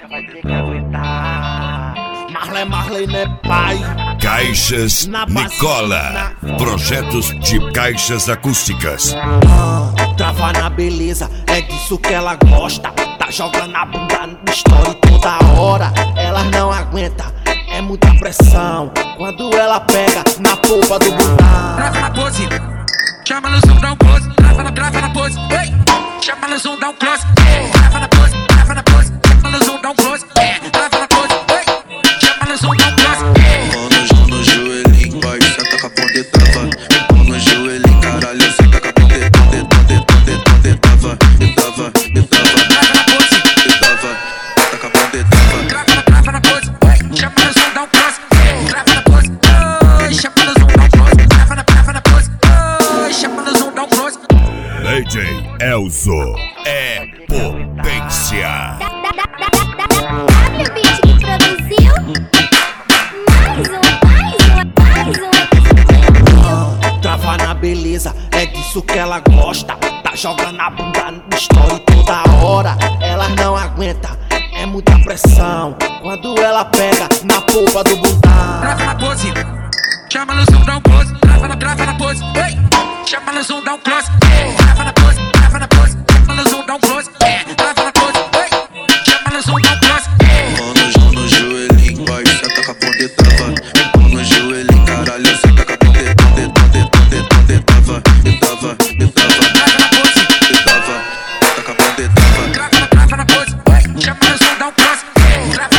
vai ter que aguentar. Marley, né, pai? Caixas Nicola, projetos de caixas acústicas. Trava na beleza, é disso que ela gosta. Tá jogando a bunda no story toda hora. Elas não aguentam, é muita pressão. Quando ela pega na polpa do bundão. Trava na pose, chama no zoom, dá um close. Trava na pose, ei. Chama no zoom, dá um close. Trava na pose, chama no zoom, dá um close. Trava na pose, ei. Chama no zoom, dá um close. Mano no joelhinho, vai, senta com a ponta e trava. Mano no joelhinho, caralho, senta com a ponta e trava. Trava na pose, Senta com a ponta e trava. trava na pose, ei. Chama no zoom, dá um close. Trava na pose, ei. Chama no zoom, dá um close. Trava na pose, ei. Chama no zoom, dá um close. DJ Elzo é potência. Beat que produziu mais um Trava na beleza, é disso que ela gosta. Tá jogando a bunda no story toda hora. Elas não aguentam, é muita pressão. Quando ela pega na polpa do bundão. Trava na pose, chama no zoom, dá um close. Trava na pose, ei. Chama no zoom, dá um close. Trava na pose, chama no zoom, dá um close. Trava na pose, ei. Chama no zoom, dá um close. Mano no joelhinho, vai, senta com a ponta e trava. Mano no joelhinho, caralho, senta com a ponta e trava. Trava na pose, Senta com a ponta e trava. trava na pose, ei. Chama no zoom, dá um close. Trava